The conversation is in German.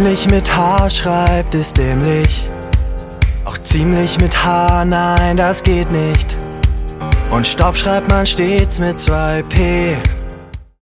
ziemlich mit H schreibt, ist dämlich. Auch ziemlich mit H, nein, das geht nicht. Und Stopp schreibt man stets mit 2 P.